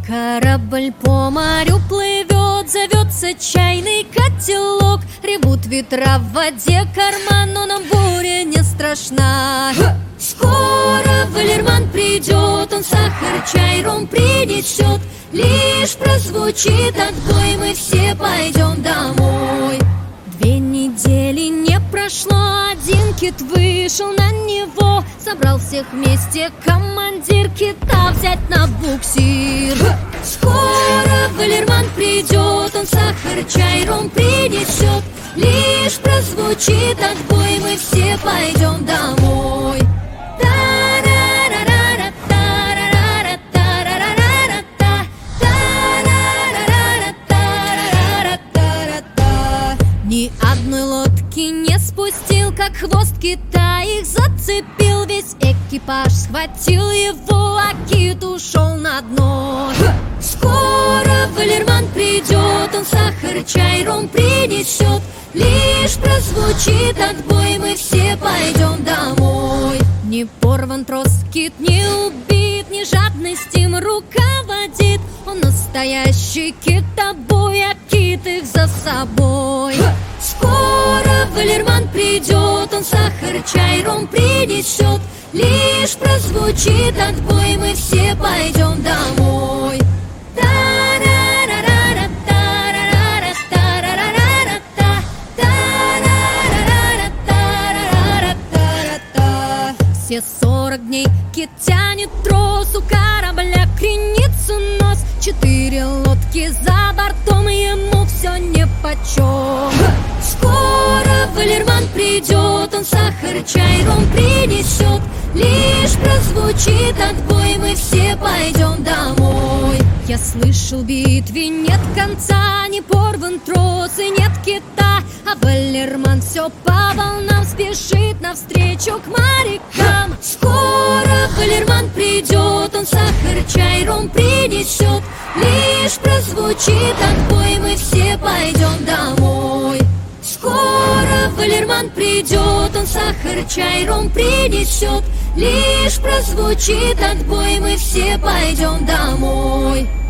Корабль по морю плывет, зовется чайный котелок. Ревут ветра в воде, карман, но нам буря не страшна. Скоро Валерман придет, он сахар, чай, ром принесет. Лишь прозвучит отбой, мы все пойдем домой. 2 недели не прошло, один кит вышел на него. Собрал всех вместе командир кита взять на буксир. Скоро Валерман придет, он сахар, чай, ром принесет. Лишь прозвучит отбой, мы все пойдем домой. Ни одной лодки не спустил, как хвост кита их зацепил. Весь экипаж схватил его, а кит ушел на дно. Скоро Валерман придет, он сахар, чай, ром принесет. Лишь прозвучит отбой, мы все пойдем домой. Не порван трос, кит не убит, не жадность им руководит. Он настоящий китобой, а кит их за собой. Скоро Валерман придет, он сахар, чай, ром принесет. Лишь прозвучит отбой, мы все пойдем домой. Все 40 дней кит тянет трос, у корабля кренится нос. 4 лодки за бортом, ему все нипочем. Скоро Валерман придет, он сахар, чай, ром принесет. Лишь прозвучит отбой, мы все пойдем домой. Я слышал, в битве нет конца, не порван трос и нет кита. А Валерман все по волнам спешит навстречу к морякам. Скоро Валерман придет, он сахар, чай, ром принесет. Лишь прозвучит отбой, мы все пойдем домой. Скоро Валерман придет, он сахар, чай, ром принесет. Лишь прозвучит отбой, мы все пойдем домой.